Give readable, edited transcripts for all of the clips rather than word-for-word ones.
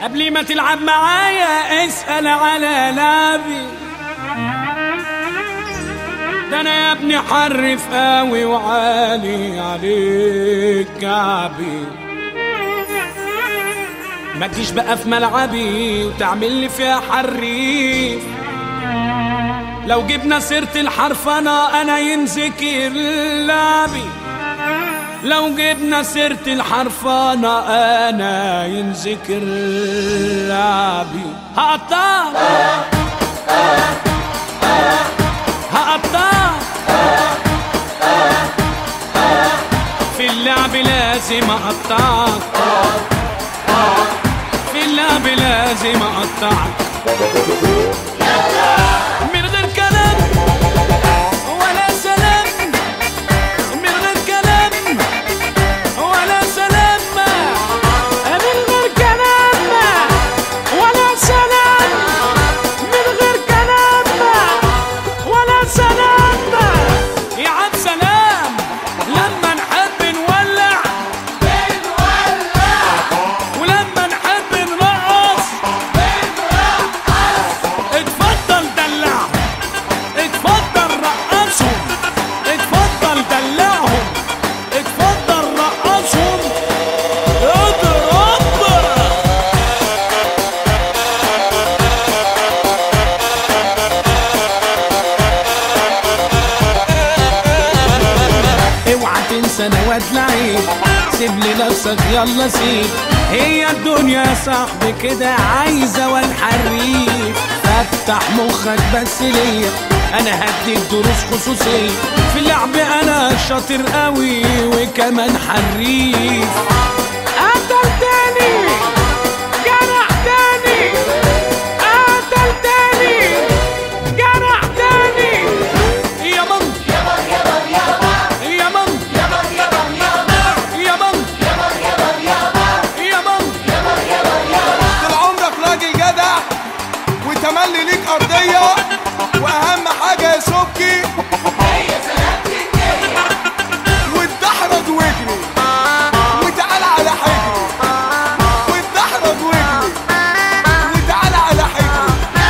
قبل ما تلعب معايا اسأل على لعبي. ده انا يا ابني حرف قوي وعالي عليك كعبي. ما تجيش بقى في ملعبي وتعمل لي فيها حريف. لو جبنا سيرة الحرفنة انا ينذكر لعبي. لو جبنا سيرة الحرفانة أنا ينذكر لعبي. هقطعك في اللعب لازم أقطعك. في اللعب لازم أقطعك من غير كلام ولا سلام. من غير كلام ولا سلام. من غير كلام ولا سلام. من غير كلام ولا سلام. يا عم سلام لما نحب نولع ولما نحب نرقص. اتفضل دلعهم. اتفضل رقصهم. اتفضل دلعهم. اتفضل رقصهم. اضرب. اوعى تنسى انا واد لعيب. سيب لي نفسك يلا سيب. هي الدنيا يا صاحبي كده عايزه واد حريف. فتح مخك بس ليا انا هديك دروس خصوصيه. في اللعب انا شاطر قوي وكمان حريف. قتلتني جرحتني. قتلتني جرحتني. يا مام يا مام يا مام يا مام يا مام يا مام يا مام يا مام. طول عمرك راجل جدع وتملي ليك ارضيه. واهم حاجه يا سبكي هي سلامتي النيه. واتدحرج واجري وتعال على حجري. واتدحرج واجري وتعال على حجري.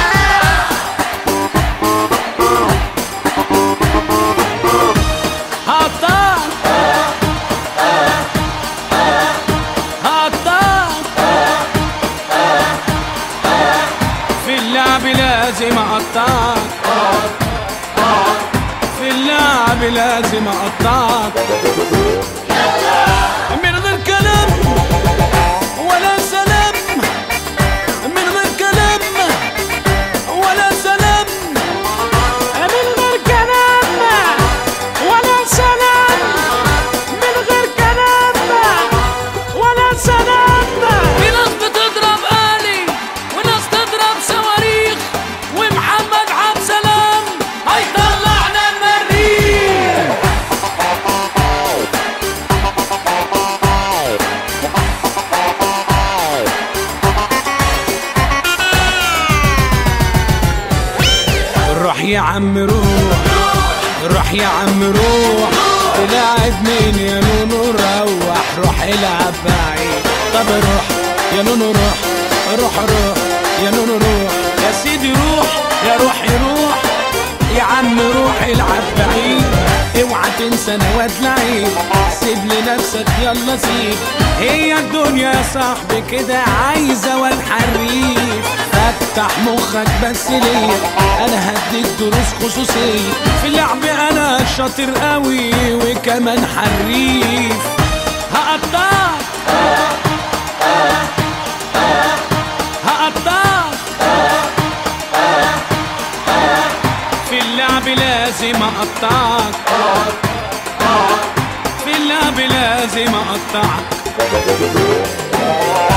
هقطعك في اللعب لازم اقطعك. في اللعب لازم اقطعك من غير كلام ولا سلام. من غير كلام ولا سلام. من غير كلام ولا سلام. من غير كلام ولا سلام. في ناس بتضرب آلي وناس تضرب صواريخ. ومحمد عبد سلام هيطلعنا المريخ. روح يا عم روح. روح يا عم روح. تلاعب مين يا نونو؟ روح العب بعيد. طب روح يا نونو روح. روح يا نونو روح. يا سيدي روح يا روحي روح. يا عم روح العب بعيد. اوعى تنسى انا واد لعيب. سيب لنفسك يلا سيب. هي الدنيا يا صاحبي كده عايزه واد حريف. فتح مخك بس ليا انا هديك دروس خصوصيه. في اللعب انا شاطر قوي وكمان حريف. هقطعك في اللعب لازم اقطعك. في اللعب لازم اقطعك.